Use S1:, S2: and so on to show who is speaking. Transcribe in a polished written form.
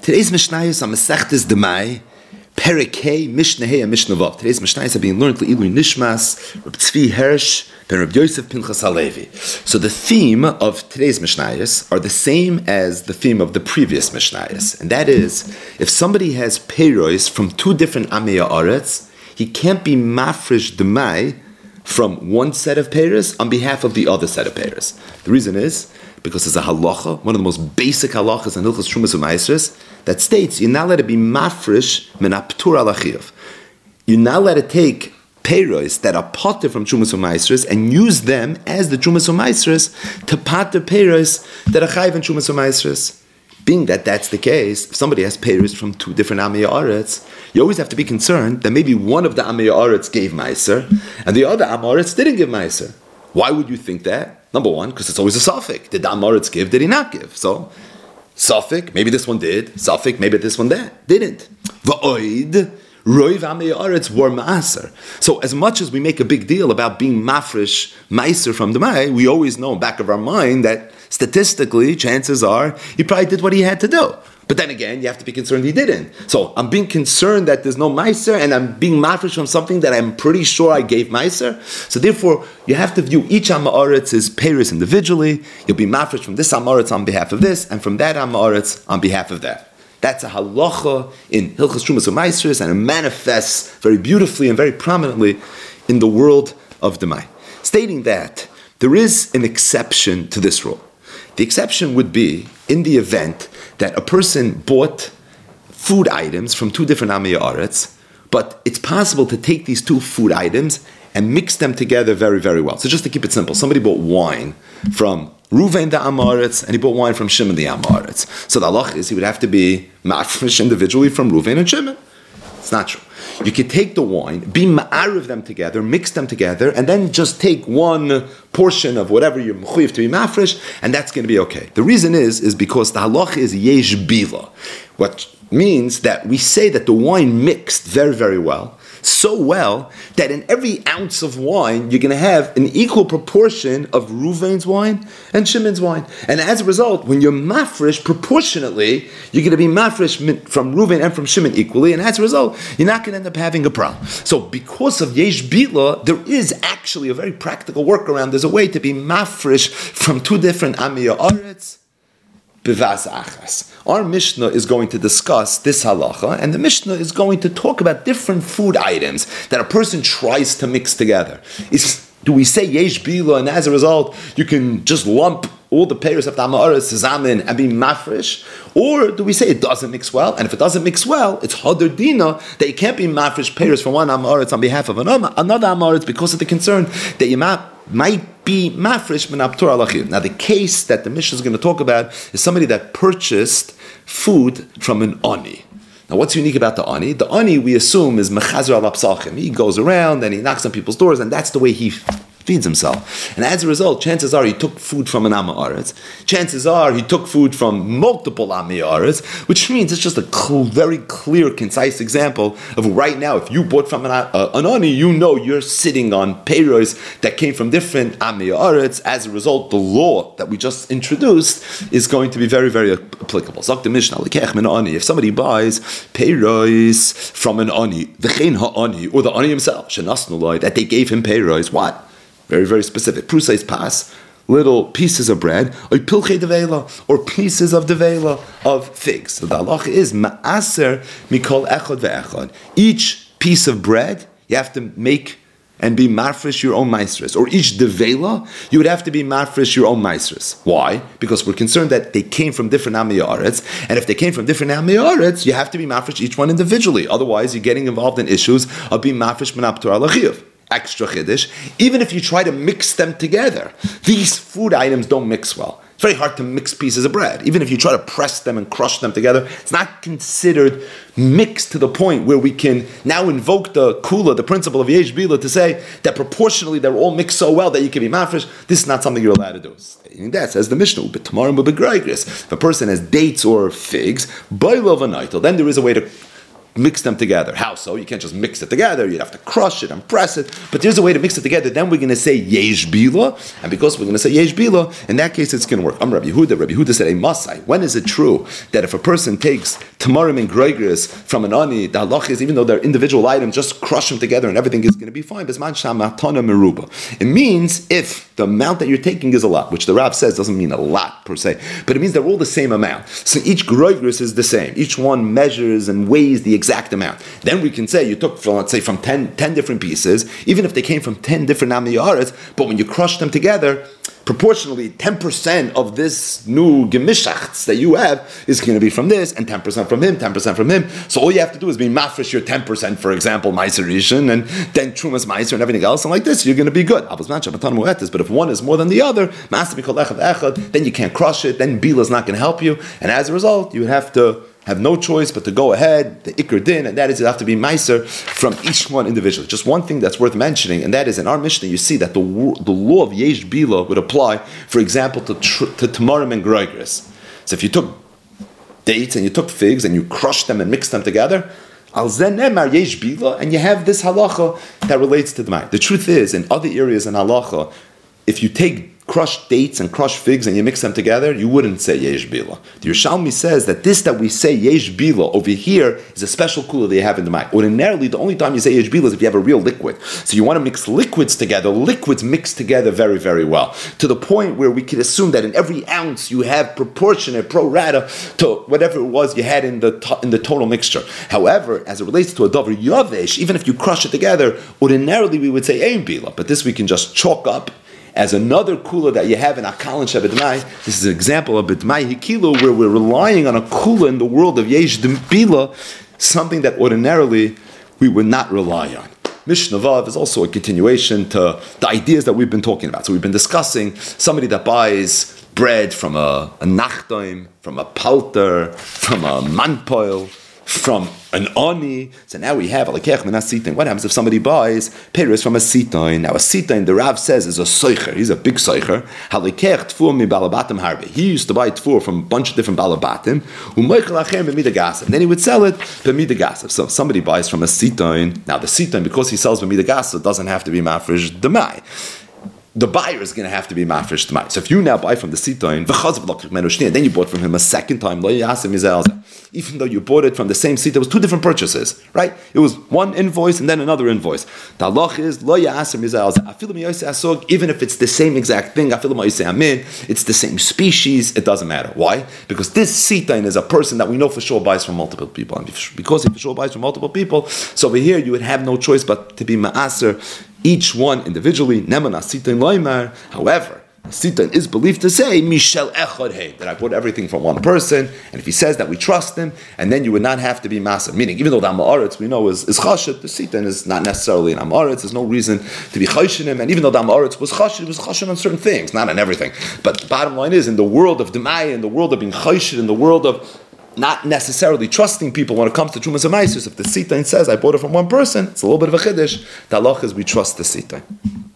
S1: Today's Mishnah is on Masechtes Demai, Perek Hey, Mishnah Hey, and Mishnah Vav. Today's Mishnah is being learned Le'ilui Nishmas, Reb Tzvi Hirsch, Ben Reb Yosef Pinchas Halevi. So the theme of today's Mishnayos are the same as the theme of the previous Mishnayos, and that is, if somebody has peiros from two different Amei Haaretz, he can't be mafresh Demai from one set of peiros on behalf of the other set of peiros. The reason is because there's a halacha, one of the most basic halachas in Hilchos Trumas U'Maasros, that states you're not allowed to be mafresh min haptur al hachiyuv. You're not allowed to take peiros that are pater from Trumas U'Maasros and use them as the Trumas U'Maasros to pater peiros that are chayiv in Trumas U'Maasros. Being that that's the case, if somebody has peiros from two different Amei Haaretz, you always have to be concerned that maybe one of the Amei Haaretz gave meiser and the other Amei Haaretz didn't give meiser. Why would you think that? Number one, because it's always a suffix. Did the Amoritz give? Did he not give? So, suffix, maybe this one did. Suffix, maybe this one didn't. Va'oid, roiv Amei Haaretz were ma'aser. So, as much as we make a big deal about being mafresh meiser from the Mai, we always know in the back of our mind that statistically, chances are, he probably did what he had to do. But then again, you have to be concerned he didn't. So I'm being concerned that there's no meiser, and I'm being mafresh from something that I'm pretty sure I gave meiser. So therefore, you have to view each Amei Haaretz's peiros individually. You'll be mafresh from this Amei Haaretz on behalf of this, and from that Amei Haaretz on behalf of that. That's a halacha in Hilchos Trumas U'Maasros, and it manifests very beautifully and very prominently in the world of Demai. Stating that there is an exception to this rule. The exception would be in the event that a person bought food items from two different Amei Haaretz, but it's possible to take these two food items and mix them together very, very well. So just to keep it simple, somebody bought wine from Reuven the Amei Haaretz, and he bought wine from Shimon the Amei Haaretz. So the halach is he would have to be mafresh individually from Reuven and Shimon. It's not true. You could take the wine, be ma'ariv them together, mix them together, and then just take one portion of whatever you're mechuyev to be mafresh, and that's going to be okay. The reason is because the halach is yesh bila, what means that we say that the wine mixed very, very well, so well that in every ounce of wine you're going to have an equal proportion of Reuven's wine and Shimon's wine, and as a result, when you're mafresh proportionately, you're going to be mafresh from Reuven and from Shimon equally, and as a result, you're not going to end up having a problem. So because of yesh bila, there is actually a very practical workaround. There's a way to be mafresh from two different Amei Haaretz. Our Mishnah is going to discuss this halacha, and the Mishnah is going to talk about different food items that a person tries to mix together. Do we say yesh bila, and as a result, you can just lump all the peiros of the Amei Haaretz zamen and be mafresh? Or do we say it doesn't mix well? And if it doesn't mix well, it's hadar dina that you can't be mafresh peiros from one Amei Haaretz on behalf of another Amei Haaretz because of the concern that you might be mafresh min haptur al hachiyuv. Now the case that the Mishnah is going to talk about is somebody that purchased food from an ani. Now what's unique about the ani? The ani we assume is mechazer al apsachim. He goes around and he knocks on people's doors, and that's the way he feeds himself. And as a result, chances are he took food from an Amei Haaretz. Chances are he took food from multiple Amei Haaretz, which means it's just a very clear, concise example of right now, if you bought from an ani, you know you're sitting on peiros that came from different Amei Haaretz. As a result, the law that we just introduced is going to be very, very applicable. Zok the Mishnah, if somebody buys peiros from an ani, v'chein ha'ani, or the ani himself, shenasnu that they gave him peiros, what? Very, very specific. Prusais pas, little pieces of bread, or pilchei devela, or pieces of devela of figs. So the halach is ma'aser mikol echad ve'echad. Each piece of bread, you have to make and be mafresh your own maestros. Or each devela, you would have to be mafresh your own maestros. Why? Because we're concerned that they came from different Amei Haaretz, and if they came from different Amei Haaretz, you have to be mafresh each one individually. Otherwise, you're getting involved in issues of being mafresh min haptur al hachiyuv. Extra chiddush, even if you try to mix them together, these food items don't mix well. It's very hard to mix pieces of bread. Even if you try to press them and crush them together, it's not considered mixed to the point where we can now invoke the kula, the principle of yesh bila, to say that proportionally they're all mixed so well that you can be mafresh. This is not something you're allowed to do. That says the Mishnah, if a person has dates or figs, then there is a way to mix them together. How so? You can't just mix it together. You'd have to crush it and press it. But there's a way to mix it together. Then we're going to say yesh bila. And because we're going to say yesh bila, in that case it's going to work. Rabbi Yehuda said a masai. When is it true that if a person takes tamarim and greigris from an ani, the halach is, even though they're individual items, just crush them together and everything is going to be fine. It means if the amount that you're taking is a lot, which the Rav says doesn't mean a lot per se, but it means they're all the same amount. So each greigris is the same. Each one measures and weighs the exact amount. Then we can say you took from, let's say, from 10 different pieces, even if they came from 10 different Nami Yaretz, but when you crush them together, proportionally 10% of this new gemishachts that you have is going to be from this, and 10% from him, 10% from him. So all you have to do is be mafresh your 10%, for example, Meiser Rishon, and then Trumas Meiser and everything else, and like this, you're going to be good. But if one is more than the other, then you can't crush it, then Bila is not going to help you, and as a result, you have to have no choice but to go ahead, the Iker Din, and that is, you have to be Meiser from each one individually. Just one thing that's worth mentioning, and that is in our Mishnah, you see that the law of Yesh Bila would apply, for example, to Tamarim and Greigris. So if you took dates and you took figs and you crushed them and mixed them together, Al Zenemar Yesh Bila, and you have this halacha that relates to the Mai. The truth is, in other areas in halacha, if you take crushed dates and crushed figs and you mix them together, you wouldn't say yesh bila. The Yerushalmi says that this that we say yesh bila over here is a special kula that you have in the mind. Ordinarily, the only time you say yesh bila is if you have a real liquid. So you want to mix liquids together. Liquids mix together very, very well, to the point where we could assume that in every ounce you have proportionate pro rata to whatever it was you had in the total mixture. However, as it relates to a davar yavesh, even if you crush it together, ordinarily we would say ein bila, but this we can just chalk up as another kula that you have in Akal and Shabbat. This is an example of B'dmai Hikilu, where we're relying on a kula in the world of Yesh Bila, something that ordinarily we would not rely on. Mishnah Vav is also a continuation to the ideas that we've been talking about. So we've been discussing somebody that buys bread from a nachtoim, from a palter, from a manpoil, from an ani. So now we have alekech minas sitain. What happens if somebody buys peris from a sitain? Now a sitain, the Rav says, is a soicher. He's a big soicher. Halekech tfur mi balabatim harbe. He used to buy tfur from a bunch of different balabatim. U'moichel achem b'mida gasav. Then he would sell it b'mida gasav. So if somebody buys from a sitain, now the sitain, because he sells b'mida gasav, doesn't have to be mafresh demai. The buyer is going to have to be mafresh demai. So if you now buy from the sitain, then you bought from him a second time, even though you bought it from the same seat, there was two different purchases, right? It was one invoice and then another invoice. The halach is even if it's the same exact thing, it's the same species, it doesn't matter. Why? Because this sitain is a person that we know for sure buys from multiple people, and because he for sure buys from multiple people, so over here you would have no choice but to be ma'aser each one individually. However, Sitan is believed to say, Mishel Echad Hey, that I bought everything from one person, and if he says that, we trust him, and then you would not have to be massive. Meaning, even though the Amaretz we know is Chashit, the Sitan is not necessarily an Amaretz, there's no reason to be Chashin him, and even though the Amaretz was Chashit, it was Chashin on certain things, not on everything. But the bottom line is, in the world of Demai, in the world of being Chashit, in the world of not necessarily trusting people when it comes to Trumas and Maisus, if the Sitan says, I bought it from one person, it's a little bit of a Chiddush. The halach is we trust the Sitan.